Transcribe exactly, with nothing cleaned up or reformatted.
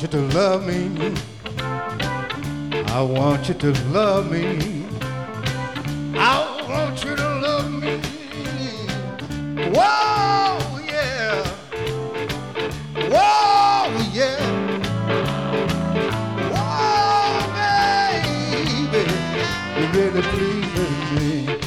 you to love me. I want you to love me. I want you to love me. Whoa, yeah. Whoa, yeah. Whoa, baby, you really pleases me.